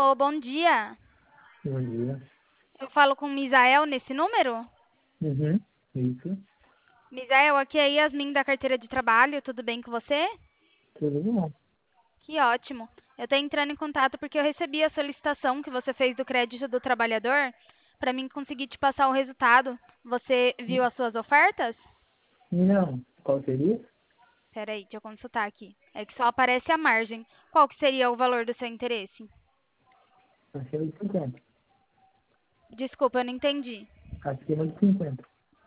Alô, bom dia. Bom dia. Eu falo com o Misael nesse número? Uhum, isso. Misael, aqui é Yasmin da carteira de trabalho, tudo bem com você? Tudo bom? Que ótimo. Eu estou entrando em contato porque eu recebi a solicitação que você fez do crédito do trabalhador para mim conseguir te passar o resultado. Você viu as suas ofertas? Não. Qual seria? Espera aí, deixa eu consultar aqui. É que só aparece a margem. Qual que seria o valor do seu interesse? Acima de 50. Desculpa, eu não entendi. Acima de 50.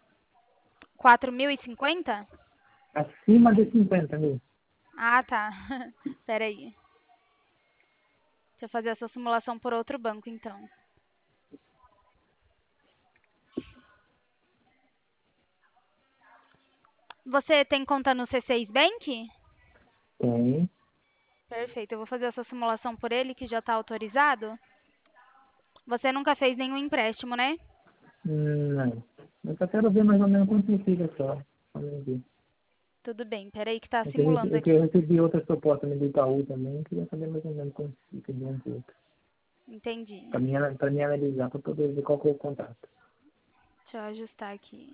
4.050? Acima de 50 mil. Ah, tá. Espera aí. Deixa eu fazer essa simulação por outro banco, então. Você tem conta no C6 Bank? Tem. Perfeito, eu vou fazer essa simulação por ele, que já está autorizado. Você nunca fez nenhum empréstimo, né? Não. Eu só quero ver mais ou menos quanto fica só. Pra mim ver. Tudo bem, peraí que está É que simulando eu aqui. recebi outras propostas do Itaú também. Queria saber mais ou menos quanto fica de um pro outro. Entendi. Pra mim analisar, pra poder ver qual que é o contato. Deixa eu ajustar aqui.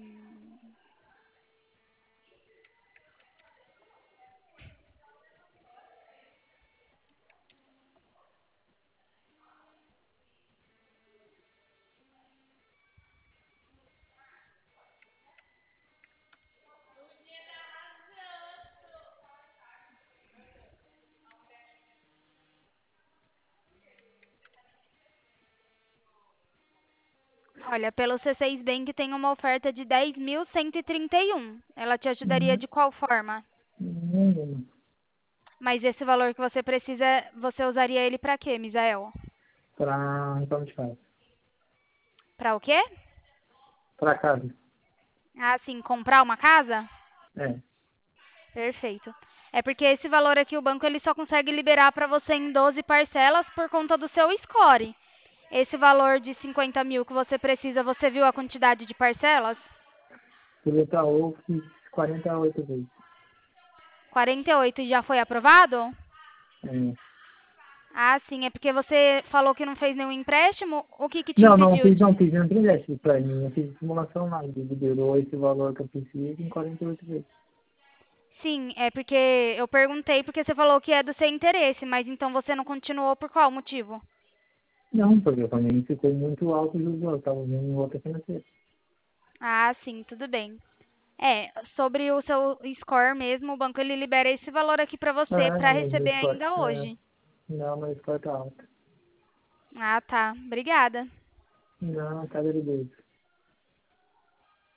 Olha, pelo C6 Bank tem uma oferta de 10.131. Ela te ajudaria Uhum. de qual forma? Uhum. Mas esse valor que você precisa, você usaria ele para quê, Misael? Pra reforma de casa. Para o quê? Pra casa. Ah, sim, comprar uma casa? É. Perfeito. É porque esse valor aqui o banco ele só consegue liberar para você em 12 parcelas por conta do seu score. Esse valor de 50 mil que você precisa, você viu a quantidade de parcelas? Pelo Itaú, fiz 48 vezes. 48 e já foi aprovado? É. Ah, sim, é porque você falou que não fez nenhum empréstimo. O que que te Não, não impediu fiz, não de... fiz, não fizesse pra mim. Eu fiz simulação lá, ele liberou esse valor que eu preciso em 48 vezes. Sim, é porque eu perguntei porque você falou que é do seu interesse, mas então você não continuou por qual motivo? Não, porque pra mim ficou muito alto o juros, eu tava vendo em outra financeira. Ah, sim, tudo bem. É, sobre o seu score mesmo, o banco ele libera esse valor aqui para você Ah, para mas meu receber score, ainda hoje. não, meu score tá alto. Ah, tá. Obrigada. Não, cada de Deus.